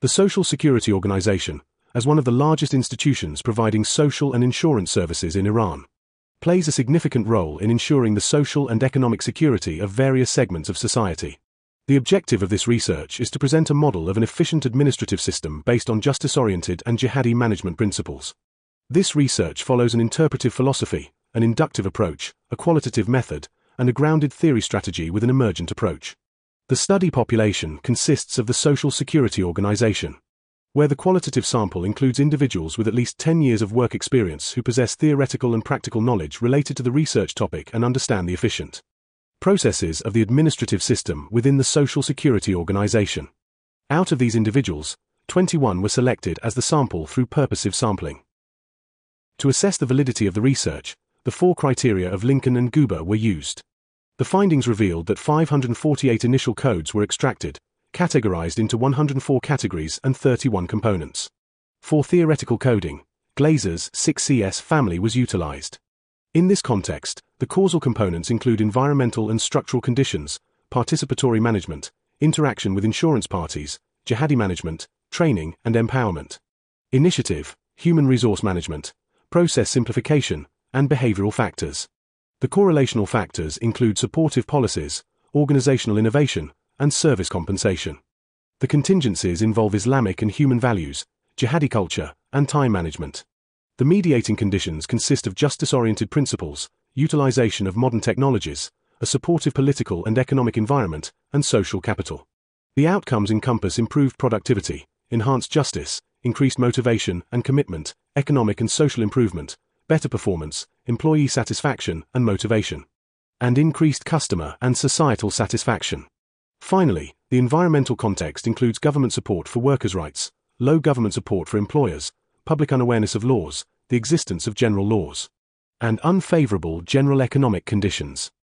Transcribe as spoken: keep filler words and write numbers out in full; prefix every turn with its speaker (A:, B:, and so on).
A: The Social Security Organization, as one of the largest institutions providing social and insurance services in Iran, plays a significant role in ensuring the social and economic security of various segments of society. The objective of this research is to present a model of an efficient administrative system based on justice-oriented and jihadi management principles. This research follows an interpretive philosophy, an inductive approach, a qualitative method, and a grounded theory strategy with an emergent approach. The study population consists of the Social Security Organization, where the qualitative sample includes individuals with at least ten years of work experience who possess theoretical and practical knowledge related to the research topic and understand the efficient processes of the administrative system within the Social Security Organization. Out of these individuals, twenty-one were selected as the sample through purposive sampling. To assess the validity of the research, the four criteria of Lincoln and Guber were used. The findings revealed that five hundred forty-eight initial codes were extracted, categorized into one hundred four categories and thirty-one components. For theoretical coding, Glazer's six C S family was utilized. In this context, the causal components include environmental and structural conditions, participatory management, interaction with insurance parties, jihadi management, training and empowerment, initiative, human resource management, process simplification, and behavioral factors. The correlational factors include supportive policies, organizational innovation, and service compensation. The contingencies involve Islamic and human values, jihadi culture, and time management. The mediating conditions consist of justice-oriented principles, utilization of modern technologies, a supportive political and economic environment, and social capital. The outcomes encompass improved productivity, enhanced justice, increased motivation and commitment, economic and social improvement, better performance, employee satisfaction and motivation, and increased customer and societal satisfaction. Finally, the environmental context includes government support for workers' rights, low government support for employers, public unawareness of laws, the existence of general laws, and unfavorable general economic conditions.